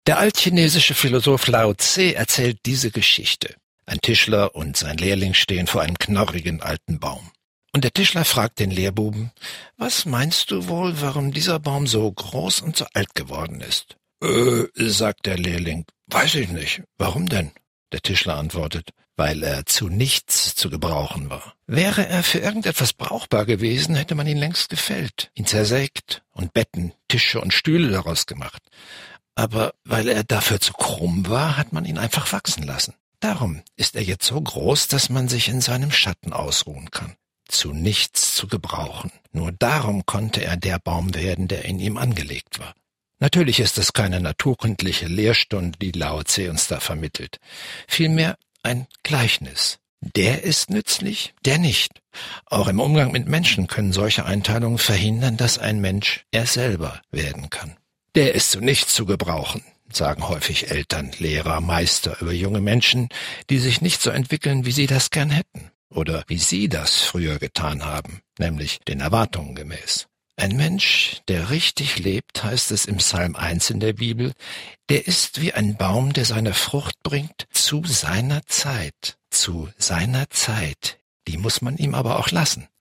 Der altchinesische Philosoph Lao Tse erzählt diese Geschichte. Ein Tischler und sein Lehrling stehen vor einem knorrigen alten Baum. Und der Tischler fragt den Lehrbuben: Was meinst du wohl, warum dieser Baum so groß und so alt geworden ist? Sagt der Lehrling, weiß ich nicht. Warum denn? Der Tischler antwortet: Weil er zu nichts zu gebrauchen war. Wäre er für irgendetwas brauchbar gewesen, hätte man ihn längst gefällt, ihn zersägt und Betten, Tische und Stühle daraus gemacht. Aber weil er dafür zu krumm war, hat man ihn einfach wachsen lassen. Darum ist er jetzt so groß, dass man sich in seinem Schatten ausruhen kann. Zu nichts zu gebrauchen. Nur darum konnte er der Baum werden, der in ihm angelegt war. Natürlich ist es keine naturkundliche Lehrstunde, die Lao Tse uns da vermittelt. Vielmehr ein Gleichnis. Der ist nützlich, der nicht. Auch im Umgang mit Menschen können solche Einteilungen verhindern, dass ein Mensch er selber werden kann. Der ist zu nichts zu gebrauchen, sagen häufig Eltern, Lehrer, Meister über junge Menschen, die sich nicht so entwickeln, wie sie das gern hätten oder wie sie das früher getan haben, nämlich den Erwartungen gemäß. Ein Mensch, der richtig lebt, heißt es im Psalm 1 in der Bibel, der ist wie ein Baum, der seine Frucht bringt zu seiner Zeit. Zu seiner Zeit. Die muss man ihm aber auch lassen.